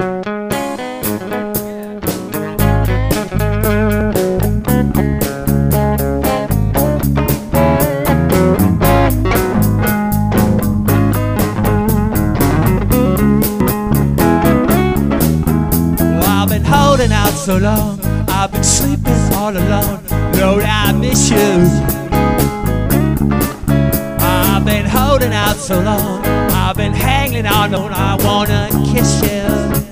Holding out so long, I've been sleeping all alone. Lord, I miss you. I've been holding out so long, I've been hanging on, I wanna kiss you.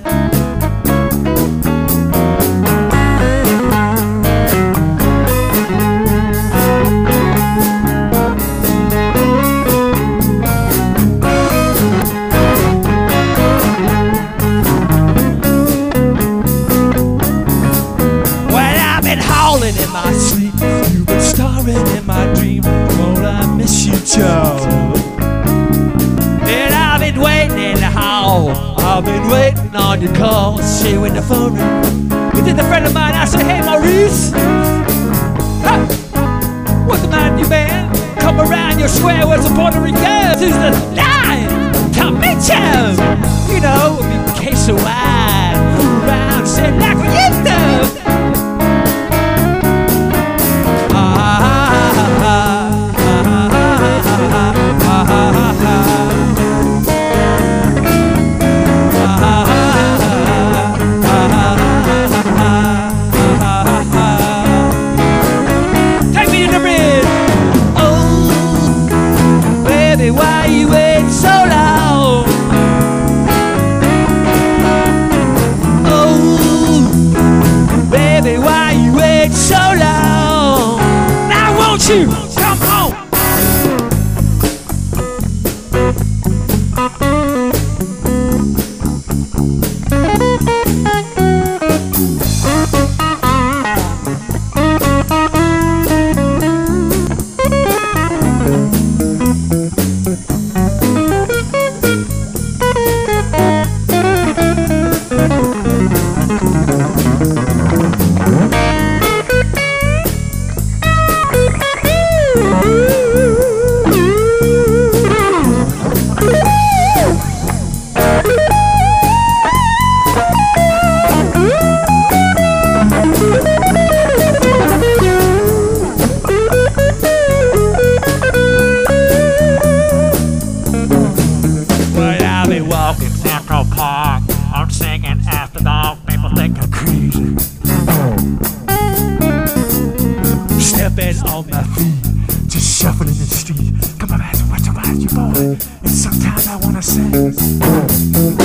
In my sleep, you've been starring in my dream. Lord, I miss you, Joe. And I've been waiting in the hall, I've been waiting on your call. See you in the phone room. You did a friend of mine, I said, hey Maurice, hey, what's the matter with you, man? Come around your square with some Puerto Ricans. Who's the line to meet you? You know, a big case of wine, around, say, like what you do. Why you wait so long? Oh, baby, why you wait so long? Now won't you come on? Walking Central Park, I'm singing after dark. People think I'm crazy. Stepping on my feet, just shuffling the street. Come on, man, what's about you, boy? And sometimes I wanna sing.